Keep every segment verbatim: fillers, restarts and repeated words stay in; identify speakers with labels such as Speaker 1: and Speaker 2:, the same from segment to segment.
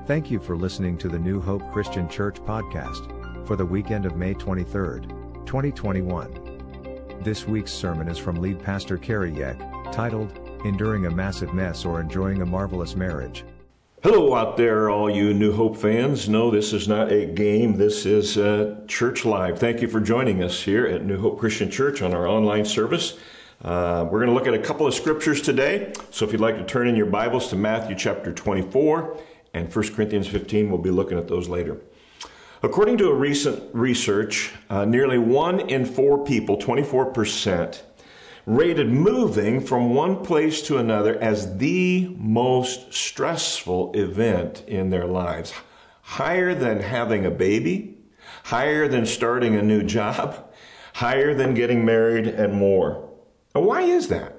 Speaker 1: Thank you for listening to the New Hope Christian Church podcast for the weekend of May twenty-third, twenty twenty-one. This week's sermon is from lead pastor Kerry Yeck, titled, Enduring a Massive Mess or Enjoying a Marvelous Marriage.
Speaker 2: Hello out there, all you New Hope fans. No, this is not a game. This is uh, Church Live. Thank you for joining us here at New Hope Christian Church on our online service. Uh, we're going to look at a couple of scriptures today. So if you'd like to turn in your Bibles to Matthew chapter twenty-four and First Corinthians fifteen, we'll be looking at those later. According to a recent research, uh, nearly one in four people, twenty-four percent, rated moving from one place to another as the most stressful event in their lives. Higher than having a baby, higher than starting a new job, higher than getting married, and more. Now, why is that?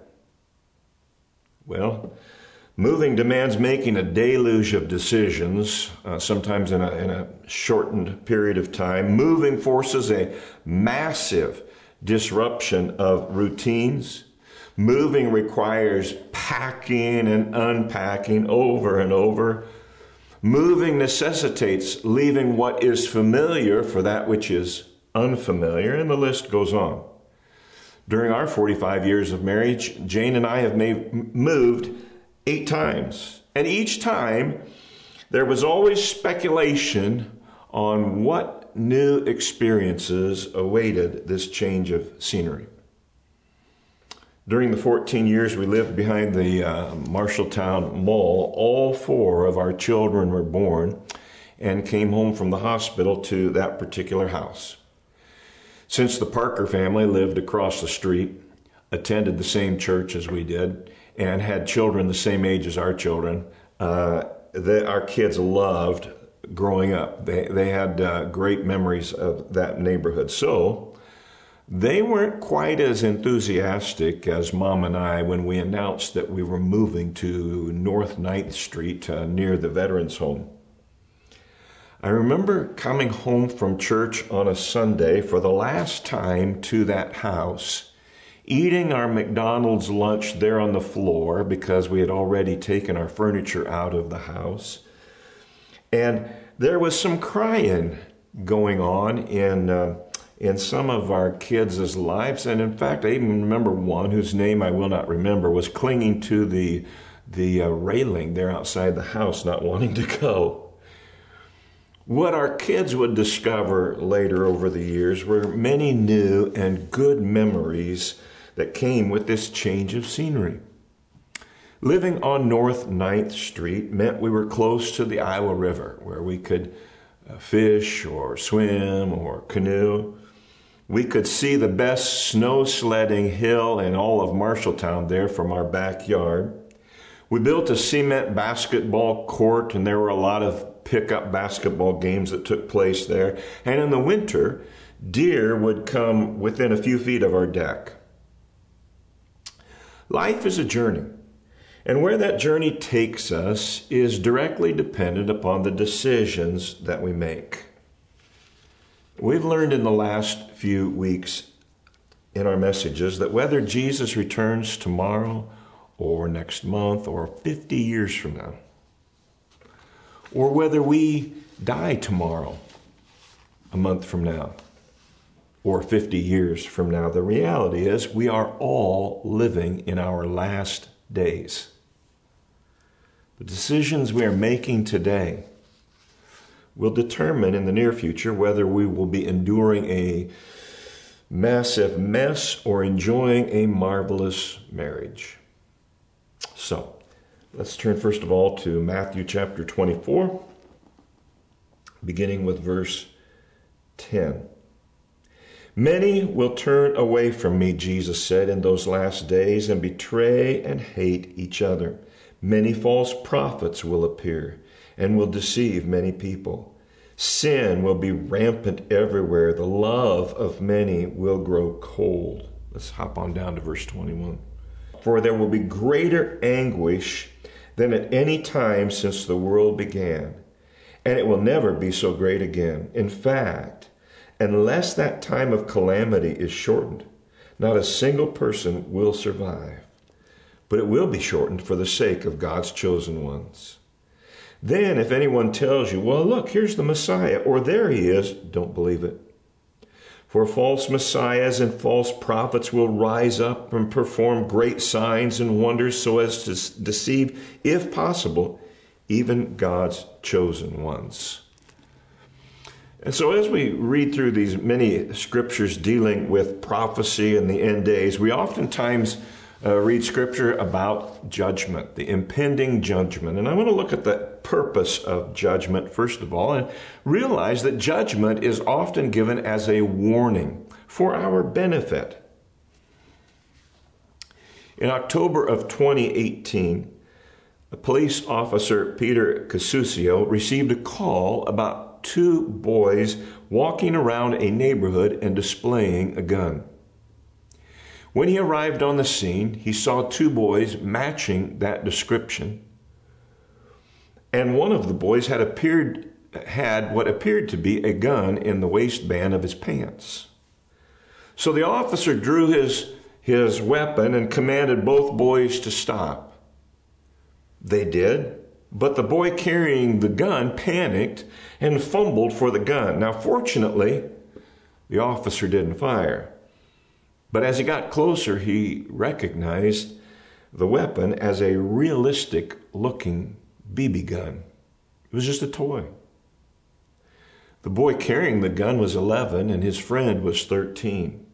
Speaker 2: Well, moving demands making a deluge of decisions, uh, sometimes in a, in a shortened period of time. Moving forces a massive disruption of routines. Moving requires packing and unpacking over and over. Moving necessitates leaving what is familiar for that which is unfamiliar, and the list goes on. During our forty-five years of marriage, Jane and I have made, moved eight times. And each time, there was always speculation on what new experiences awaited this change of scenery. During the fourteen years we lived behind the uh, Marshalltown Mall, all four of our children were born and came home from the hospital to that particular house. Since the Parker family lived across the street, attended the same church as we did, and had children the same age as our children, uh, the, our kids loved growing up. They, they had uh, great memories of that neighborhood. So they weren't quite as enthusiastic as Mom and I when we announced that we were moving to North ninth Street uh, near the Veterans Home. I remember coming home from church on a Sunday for the last time to that house, eating our McDonald's lunch there on the floor because we had already taken our furniture out of the house. And there was some crying going on in uh, in some of our kids' lives. And in fact, I even remember one whose name I will not remember was clinging to the, the uh, railing there outside the house, not wanting to go. What our kids would discover later over the years were many new and good memories that came with this change of scenery. Living on North ninth Street meant we were close to the Iowa River, where we could uh, fish or swim or canoe. We could see the best snow sledding hill in all of Marshalltown there from our backyard. We built a cement basketball court, and there were a lot of pickup basketball games that took place there. And in the winter, deer would come within a few feet of our deck. Life is a journey, and where that journey takes us is directly dependent upon the decisions that we make. We've learned in the last few weeks in our messages that whether Jesus returns tomorrow or next month or fifty years from now, or whether we die tomorrow, a month from now, or fifty years from now, the reality is we are all living in our last days. The decisions we are making today will determine in the near future whether we will be enduring a massive mess or enjoying a marvelous marriage. So, let's turn first of all to Matthew chapter twenty-four, beginning with verse ten. Many will turn away from me, Jesus said, in those last days and betray and hate each other. Many false prophets will appear and will deceive many people. Sin will be rampant everywhere. The love of many will grow cold. Let's hop on down to verse twenty-one. For there will be greater anguish than at any time since the world began, and it will never be so great again. In fact, unless that time of calamity is shortened, not a single person will survive. But it will be shortened for the sake of God's chosen ones. Then if anyone tells you, well, look, here's the Messiah, or there he is, don't believe it. For false messiahs and false prophets will rise up and perform great signs and wonders so as to deceive, if possible, even God's chosen ones. And so as we read through these many scriptures dealing with prophecy in the end days, we oftentimes uh, read scripture about judgment, the impending judgment. And I want to look at the purpose of judgment, first of all, and realize that judgment is often given as a warning for our benefit. In October of twenty eighteen, police officer Peter Casuccio received a call about two boys walking around a neighborhood and displaying a gun. When he arrived on the scene, he saw two boys matching that description. And one of the boys had appeared had what appeared to be a gun in the waistband of his pants. So the officer drew his, his weapon and commanded both boys to stop. They did, but the boy carrying the gun panicked and fumbled for the gun. Now, fortunately, the officer didn't fire. But as he got closer, he recognized the weapon as a realistic-looking B B gun. It was just a toy. The boy carrying the gun was eleven, and his friend was thirteen.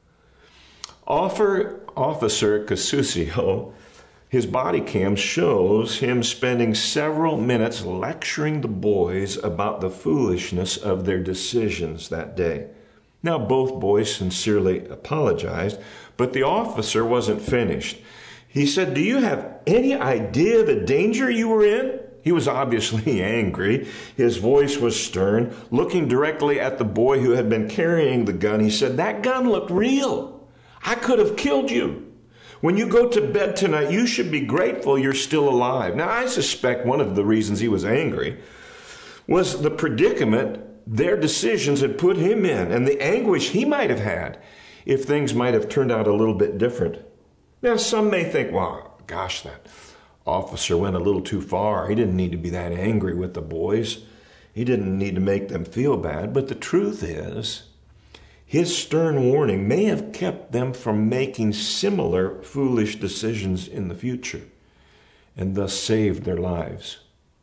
Speaker 2: Offer, Officer Casuccio, his body cam shows him spending several minutes lecturing the boys about the foolishness of their decisions that day. Now, both boys sincerely apologized, but the officer wasn't finished. He said, "Do you have any idea the danger you were in?" He was obviously angry. His voice was stern. Looking directly at the boy who had been carrying the gun, he said, "That gun looked real. I could have killed you. When you go to bed tonight, you should be grateful you're still alive." Now, I suspect one of the reasons he was angry was the predicament their decisions had put him in and the anguish he might have had if things might have turned out a little bit different. Now, some may think, well, gosh, that officer went a little too far. He didn't need to be that angry with the boys. He didn't need to make them feel bad. But the truth is, his stern warning may have kept them from making similar foolish decisions in the future and thus saved their lives.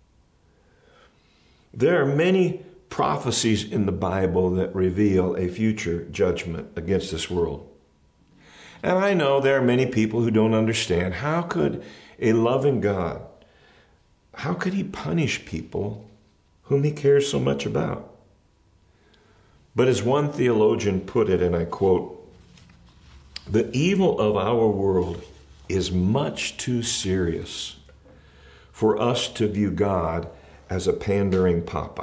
Speaker 2: There are many prophecies in the Bible that reveal a future judgment against this world. And I know there are many people who don't understand, how could a loving God, how could he punish people whom he cares so much about? But as one theologian put it, and I quote, "The evil of our world is much too serious for us to view God as a pandering papa.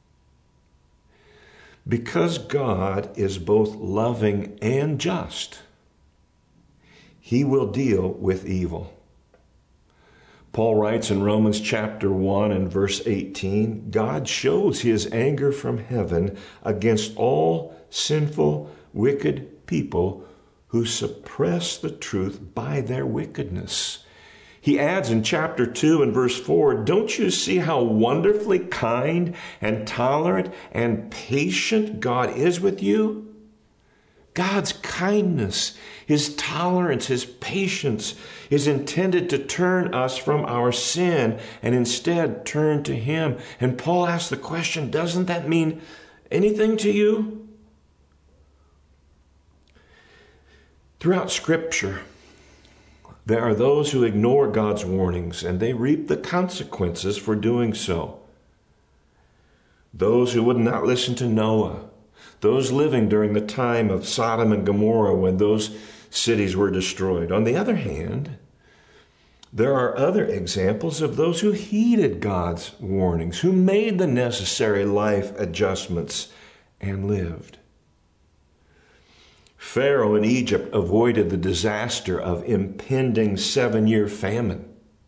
Speaker 2: Because God is both loving and just, he will deal with evil." Paul writes in Romans chapter one and verse eighteen, "God shows his anger from heaven against all sinful, wicked people who suppress the truth by their wickedness." He adds in chapter two and verse four, "Don't you see how wonderfully kind and tolerant and patient God is with you?" God's kindness, his tolerance, his patience is intended to turn us from our sin and instead turn to him. And Paul asks the question, doesn't that mean anything to you? Throughout Scripture, there are those who ignore God's warnings, and they reap the consequences for doing so. Those who would not listen to Noah, those living during the time of Sodom and Gomorrah when those cities were destroyed. On the other hand, there are other examples of those who heeded God's warnings, who made the necessary life adjustments and lived. Pharaoh in Egypt avoided the disaster of impending seven-year famine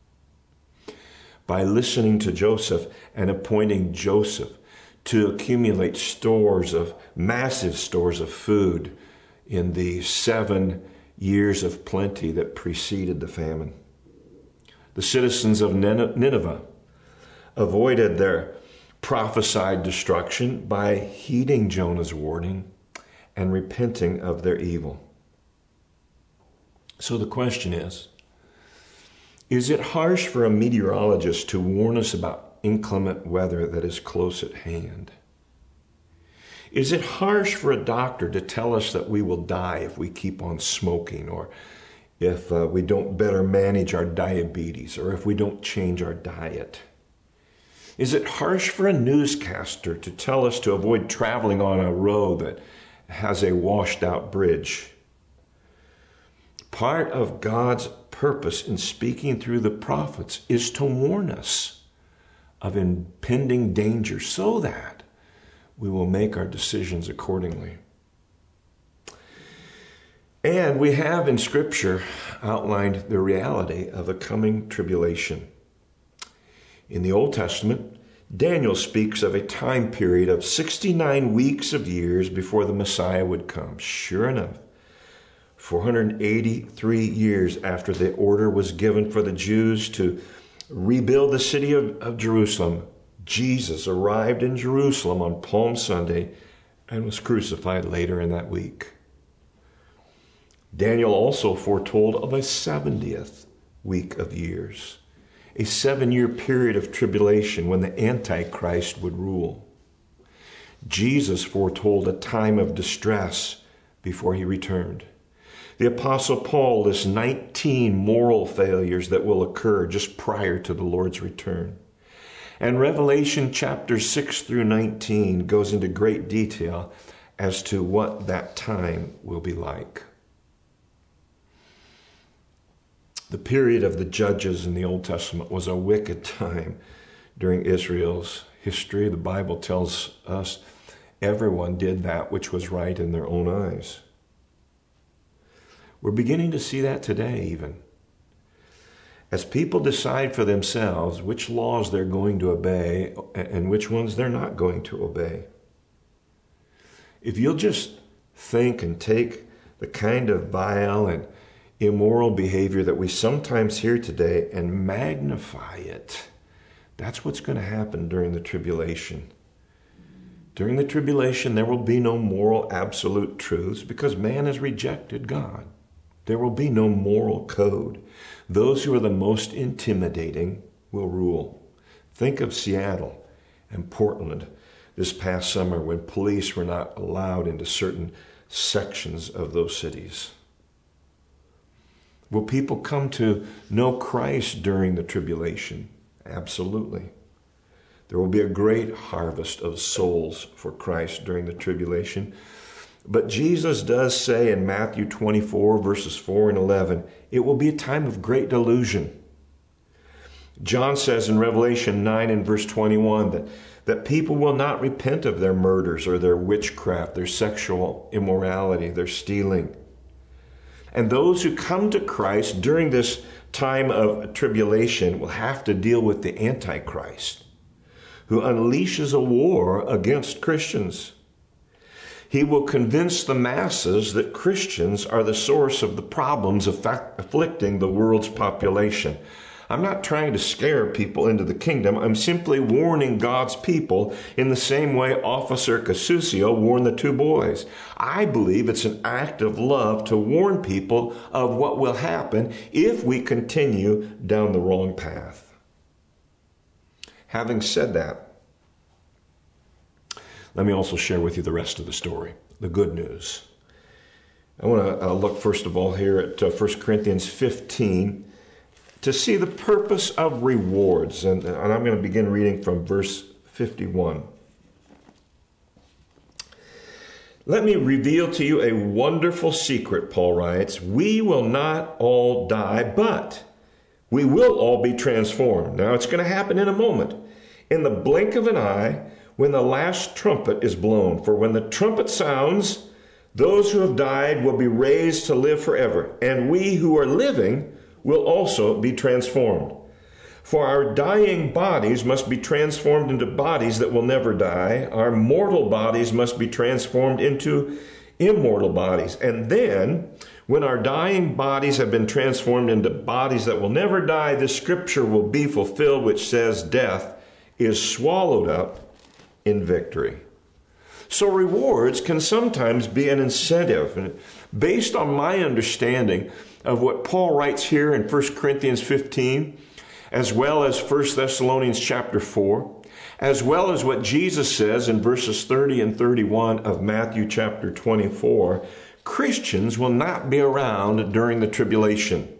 Speaker 2: by listening to Joseph and appointing Joseph to accumulate stores of, massive stores of food in the seven years of plenty that preceded the famine. The citizens of Nineveh avoided their prophesied destruction by heeding Jonah's warning and repenting of their evil. So the question is, is it harsh for a meteorologist to warn us about inclement weather that is close at hand? Is it harsh for a doctor to tell us that we will die if we keep on smoking, or if uh, we don't better manage our diabetes, or if we don't change our diet? Is it harsh for a newscaster to tell us to avoid traveling on a road that has a washed out bridge? Part of God's purpose in speaking through the prophets is to warn us of impending danger so that we will make our decisions accordingly. And we have in Scripture outlined the reality of a coming tribulation. In the Old Testament, Daniel speaks of a time period of sixty-nine weeks of years before the Messiah would come. Sure enough, four hundred eighty-three years after the order was given for the Jews to rebuild the city of, of Jerusalem, Jesus arrived in Jerusalem on Palm Sunday and was crucified later in that week. Daniel also foretold of a seventieth week of years, a seven-year period of tribulation when the Antichrist would rule. Jesus foretold a time of distress before he returned. The Apostle Paul lists nineteen moral failures that will occur just prior to the Lord's return. And Revelation chapter six through nineteen goes into great detail as to what that time will be like. The period of the judges in the Old Testament was a wicked time during Israel's history. The Bible tells us everyone did that which was right in their own eyes. We're beginning to see that today even. As people decide for themselves which laws they're going to obey and which ones they're not going to obey. If you'll just think and take the kind of vile and immoral behavior that we sometimes hear today and magnify it, that's what's going to happen during the tribulation. During the tribulation, there will be no moral absolute truths because man has rejected God. There will be no moral code. Those who are the most intimidating will rule. Think of Seattle and Portland this past summer when police were not allowed into certain sections of those cities. Will people come to know Christ during the tribulation? Absolutely. There will be a great harvest of souls for Christ during the tribulation. But Jesus does say in Matthew twenty-four, verses four and eleven, it will be a time of great delusion. John says in Revelation nine and verse twenty-one that, that people will not repent of their murders or their witchcraft, their sexual immorality, their stealing. And those who come to Christ during this time of tribulation will have to deal with the Antichrist, who unleashes a war against Christians. He will convince the masses that Christians are the source of the problems afflicting the world's population. I'm not trying to scare people into the kingdom. I'm simply warning God's people in the same way Officer Casusio warned the two boys. I believe it's an act of love to warn people of what will happen if we continue down the wrong path. Having said that, let me also share with you the rest of the story, the good news. I want to uh, look first of all here at uh, First Corinthians fifteen to see the purpose of rewards. And, and I'm going to begin reading from verse fifty-one. Let me reveal to you a wonderful secret, Paul writes. We will not all die, but we will all be transformed. Now it's going to happen in a moment, in the blink of an eye, when the last trumpet is blown. For when the trumpet sounds, those who have died will be raised to live forever, and we who are living will also be transformed. For our dying bodies must be transformed into bodies that will never die. Our mortal bodies must be transformed into immortal bodies. And then, when our dying bodies have been transformed into bodies that will never die, the scripture will be fulfilled, which says, death is swallowed up in victory. So rewards can sometimes be an incentive. And based on my understanding of what Paul writes here in First Corinthians fifteen, as well as First Thessalonians chapter four, as well as what Jesus says in verses thirty and thirty-one of Matthew chapter twenty-four, Christians will not be around during the tribulation.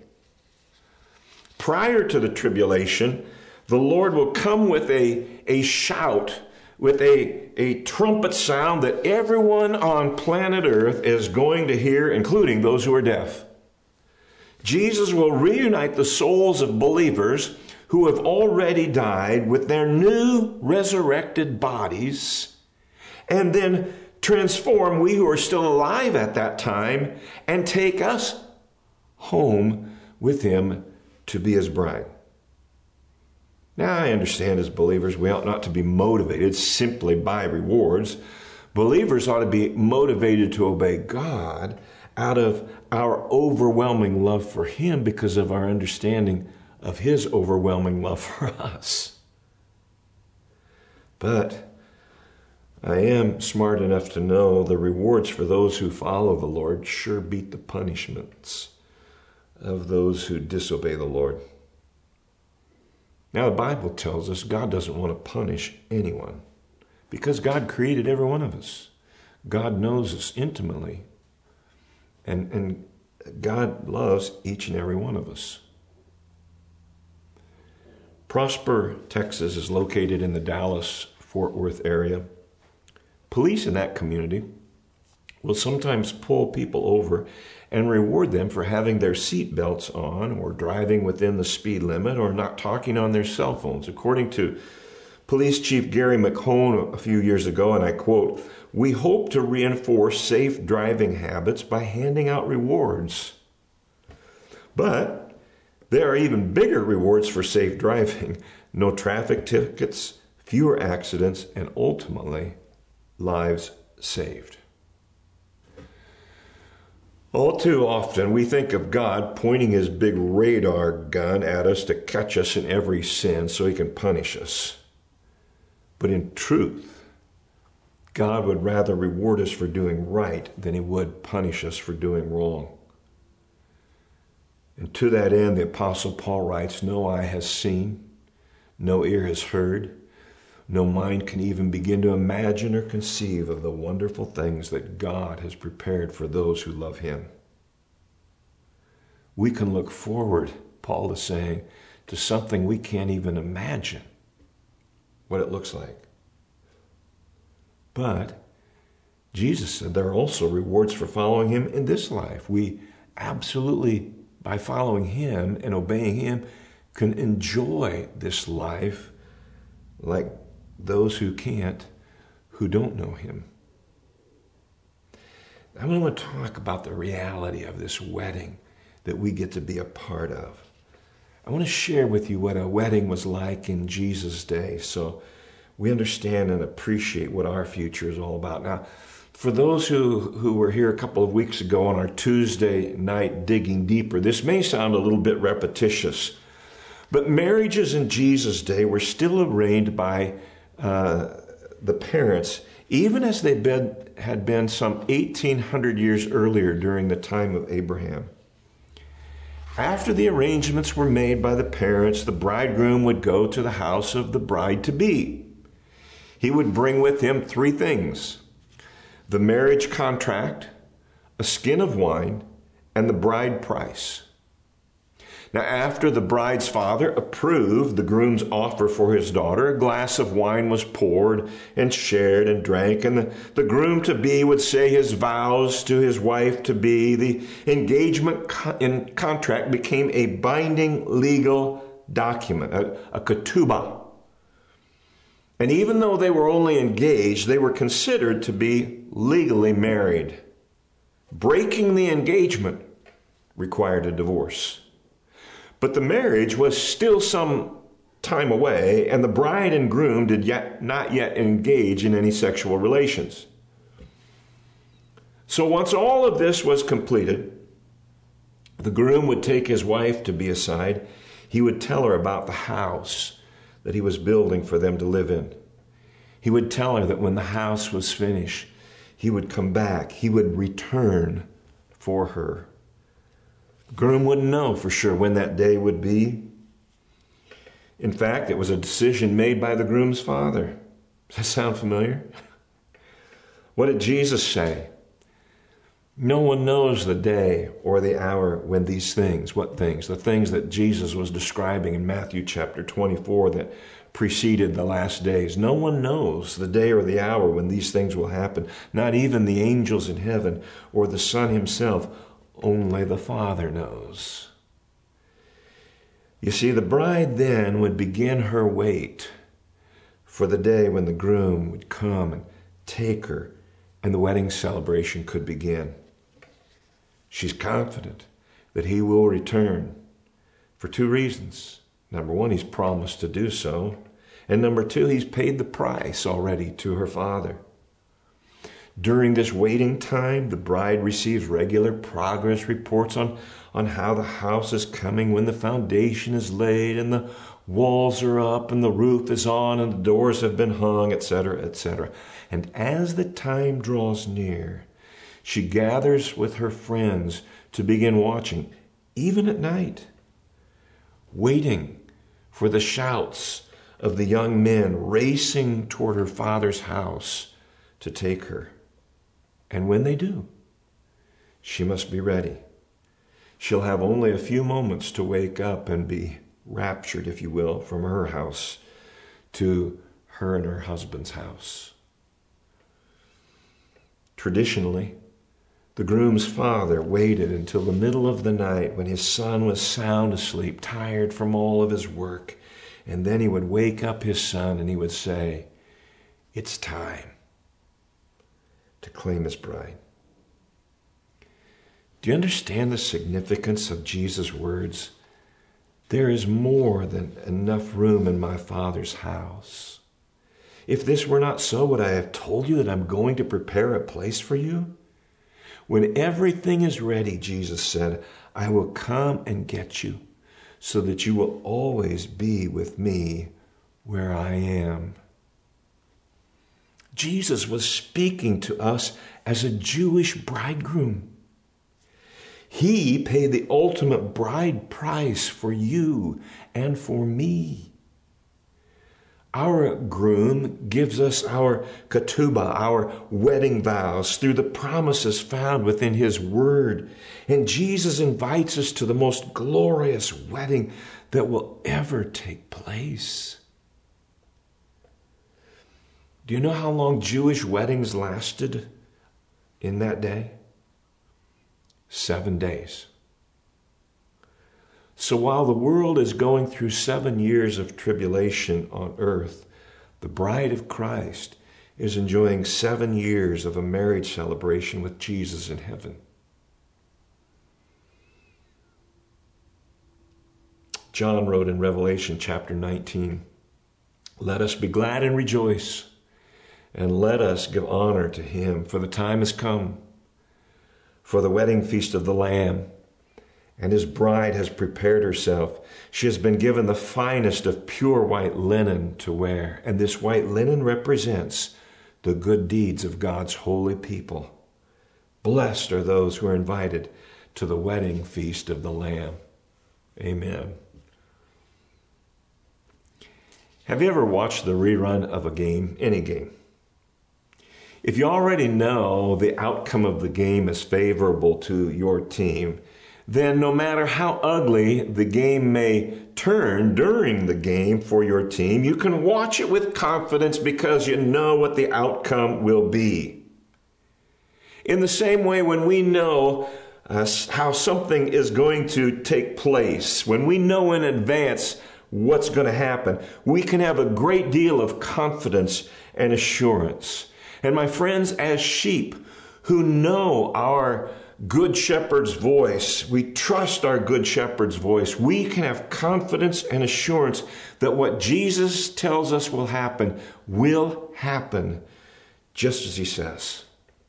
Speaker 2: Prior to the tribulation, the Lord will come with a, a shout, with a, a trumpet sound that everyone on planet Earth is going to hear, including those who are deaf. Jesus will reunite the souls of believers who have already died with their new resurrected bodies, and then transform we who are still alive at that time and take us home with him to be his bride. Now, I understand as believers we ought not to be motivated simply by rewards. Believers ought to be motivated to obey God out of our overwhelming love for him because of our understanding of his overwhelming love for us. But I am smart enough to know the rewards for those who follow the Lord sure beat the punishments of those who disobey the Lord. Now, the Bible tells us God doesn't want to punish anyone because God created every one of us. God knows us intimately, and, and God loves each and every one of us. Prosper, Texas is located in the Dallas-Fort Worth area. Police in that community will sometimes pull people over and reward them for having their seat belts on or driving within the speed limit or not talking on their cell phones. According to Police Chief Gary McHone a few years ago, and I quote, "We hope to reinforce safe driving habits by handing out rewards. But there are even bigger rewards for safe driving. No traffic tickets, fewer accidents, and ultimately, lives saved." All too often, we think of God pointing his big radar gun at us to catch us in every sin so he can punish us. But in truth, God would rather reward us for doing right than he would punish us for doing wrong. And to that end, the Apostle Paul writes, "No eye has seen, no ear has heard, no mind can even begin to imagine or conceive of the wonderful things that God has prepared for those who love him." We can look forward, Paul is saying, to something we can't even imagine what it looks like. But Jesus said there are also rewards for following him in this life. We absolutely, by following him and obeying him, can enjoy this life like those who can't, who don't know him. I want to talk about the reality of this wedding that we get to be a part of. I want to share with you what a wedding was like in Jesus' day so we understand and appreciate what our future is all about. Now, for those who, who were here a couple of weeks ago on our Tuesday night digging deeper, this may sound a little bit repetitious, but marriages in Jesus' day were still arranged by Uh, the parents, even as they been, had been some eighteen hundred years earlier during the time of Abraham. After the arrangements were made by the parents, the bridegroom would go to the house of the bride-to-be. He would bring with him three things: the marriage contract, a skin of wine, and the bride price. Now, after the bride's father approved the groom's offer for his daughter, a glass of wine was poured and shared and drank, and the, the groom-to-be would say his vows to his wife-to-be. The engagement co- in contract became a binding legal document, a, a ketubah. And even though they were only engaged, they were considered to be legally married. Breaking the engagement required a divorce. But the marriage was still some time away, and the bride and groom did yet not yet engage in any sexual relations. So once all of this was completed, the groom would take his wife to be aside. He would tell her about the house that he was building for them to live in. He would tell her that when the house was finished, he would come back. He would return for her. The groom wouldn't know for sure when that day would be. In fact, it was a decision made by the groom's father. Does that sound familiar? What did Jesus say? No one knows the day or the hour when these things, what things? The things that Jesus was describing in Matthew chapter twenty-four that preceded the last days. No one knows the day or the hour when these things will happen. Not even the angels in heaven or the Son himself. Only the Father knows. You see, the bride then would begin her wait for the day when the groom would come and take her and the wedding celebration could begin. She's confident that he will return for two reasons. Number one, he's promised to do so. And number two, he's paid the price already to her father. During this waiting time, the bride receives regular progress reports on, on how the house is coming when the foundation is laid and the walls are up and the roof is on and the doors have been hung, et cetera, et cetera. And as the time draws near, she gathers with her friends to begin watching, even at night, waiting for the shouts of the young men racing toward her father's house to take her. And when they do, she must be ready. She'll have only a few moments to wake up and be raptured, if you will, from her house to her and her husband's house. Traditionally, the groom's father waited until the middle of the night when his son was sound asleep, tired from all of his work. And then he would wake up his son and he would say, "It's time to claim his bride." Do you understand the significance of Jesus' words? There is more than enough room in my Father's house. If this were not so, would I have told you that I'm going to prepare a place for you? When everything is ready, Jesus said, I will come and get you so that you will always be with me where I am. Jesus was speaking to us as a Jewish bridegroom. He paid the ultimate bride price for you and for me. Our groom gives us our ketubah, our wedding vows, through the promises found within his word. And Jesus invites us to the most glorious wedding that will ever take place. Do you know how long Jewish weddings lasted in that day? Seven days. So while the world is going through seven years of tribulation on earth, the bride of Christ is enjoying seven years of a marriage celebration with Jesus in heaven. John wrote in Revelation chapter nineteen, "Let us be glad and rejoice, and let us give honor to him, for the time has come for the wedding feast of the Lamb. And his bride has prepared herself. She has been given the finest of pure white linen to wear. And this white linen represents the good deeds of God's holy people. Blessed are those who are invited to the wedding feast of the Lamb." Amen. Have you ever watched the rerun of a game, any game? If you already know the outcome of the game is favorable to your team, then no matter how ugly the game may turn during the game for your team, you can watch it with confidence because you know what the outcome will be. In the same way, when we know uh, how something is going to take place, when we know in advance what's going to happen, we can have a great deal of confidence and assurance. And my friends, as sheep who know our Good Shepherd's voice, we trust our Good Shepherd's voice, we can have confidence and assurance that what Jesus tells us will happen will happen just as he says.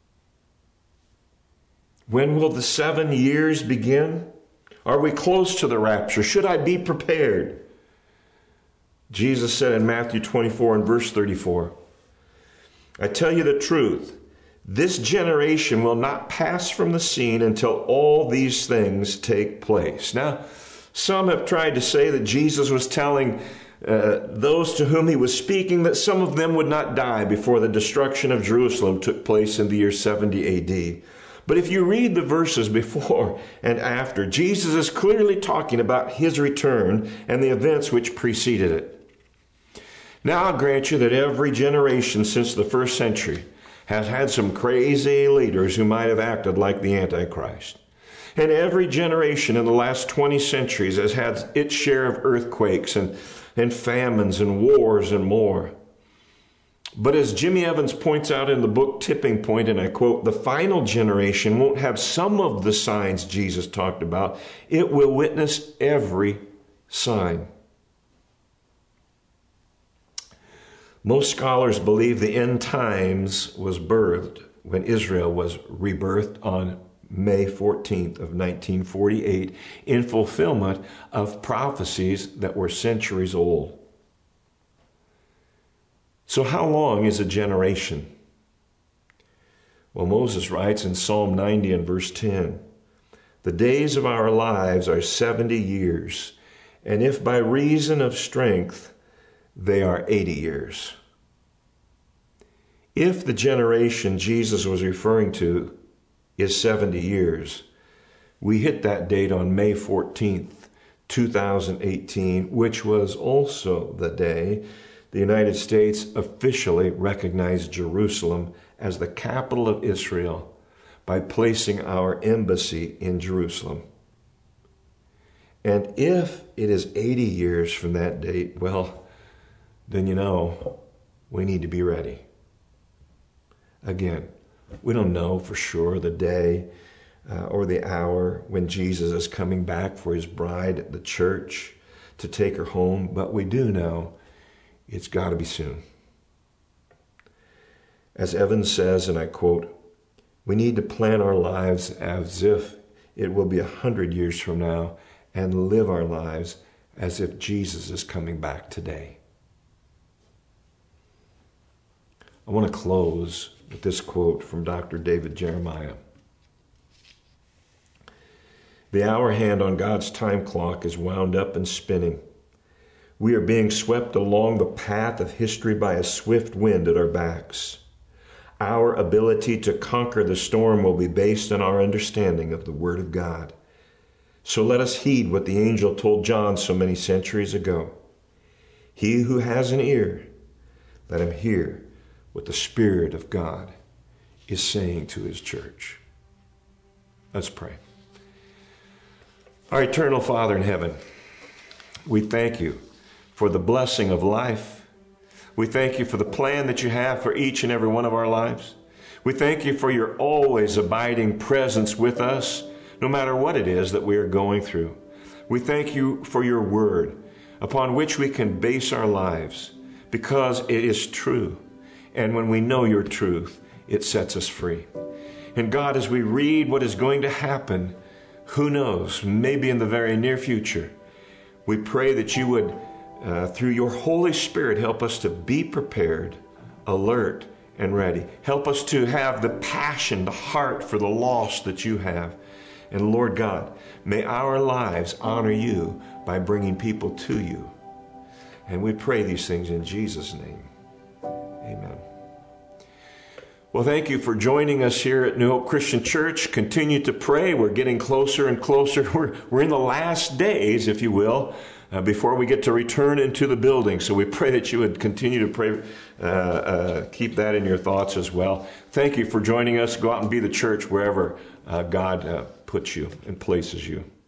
Speaker 2: When will the seven years begin? Are we close to the rapture? Should I be prepared? Jesus said in Matthew twenty-four and verse thirty-four, I tell you the truth, this generation will not pass from the scene until all these things take place. Now, some have tried to say that Jesus was telling uh, those to whom he was speaking that some of them would not die before the destruction of Jerusalem took place in the year seventy A D. But if you read the verses before and after, Jesus is clearly talking about his return and the events which preceded it. Now, I'll grant you that every generation since the first century has had some crazy leaders who might have acted like the Antichrist. And every generation in the last twenty centuries has had its share of earthquakes and, and famines and wars and more. But as Jimmy Evans points out in the book Tipping Point, and I quote, the final generation won't have some of the signs Jesus talked about. It will witness every sign. Most scholars believe the end times was birthed when Israel was rebirthed on May fourteenth of nineteen forty-eight in fulfillment of prophecies that were centuries old. So how long is a generation? Well, Moses writes in Psalm ninety and verse ten, the days of our lives are seventy years, and if by reason of strength, they are eighty years. If the generation Jesus was referring to is seventy years, we hit that date on May fourteenth, two thousand eighteen, which was also the day the United States officially recognized Jerusalem as the capital of Israel by placing our embassy in Jerusalem. And if it is eighty years from that date, well, then you know, we need to be ready. Again, we don't know for sure the day uh, or the hour when Jesus is coming back for his bride, the church, to take her home, but we do know it's got to be soon. As Evans says, and I quote, we need to plan our lives as if it will be a hundred years from now and live our lives as if Jesus is coming back today. I want to close with this quote from Doctor David Jeremiah. The hour hand on God's time clock is wound up and spinning. We are being swept along the path of history by a swift wind at our backs. Our ability to conquer the storm will be based on our understanding of the Word of God. So let us heed what the angel told John so many centuries ago. He who has an ear, let him hear what the Spirit of God is saying to his church. Let's pray. Our eternal Father in heaven, we thank you for the blessing of life. We thank you for the plan that you have for each and every one of our lives. We thank you for your always abiding presence with us, no matter what it is that we are going through. We thank you for your word, upon which we can base our lives, because it is true. And when we know your truth, it sets us free. And God, as we read what is going to happen, who knows, maybe in the very near future, we pray that you would, uh, through your Holy Spirit, help us to be prepared, alert, and ready. Help us to have the passion, the heart for the lost that you have. And Lord God, may our lives honor you by bringing people to you. And we pray these things in Jesus' name. Amen. Well, thank you for joining us here at New Hope Christian Church. Continue to pray. We're getting closer and closer. We're, we're in the last days, if you will, uh, before we get to return into the building. So we pray that you would continue to pray, uh, uh, keep that in your thoughts as well. Thank you for joining us. Go out and be the church wherever uh, God uh, puts you and places you.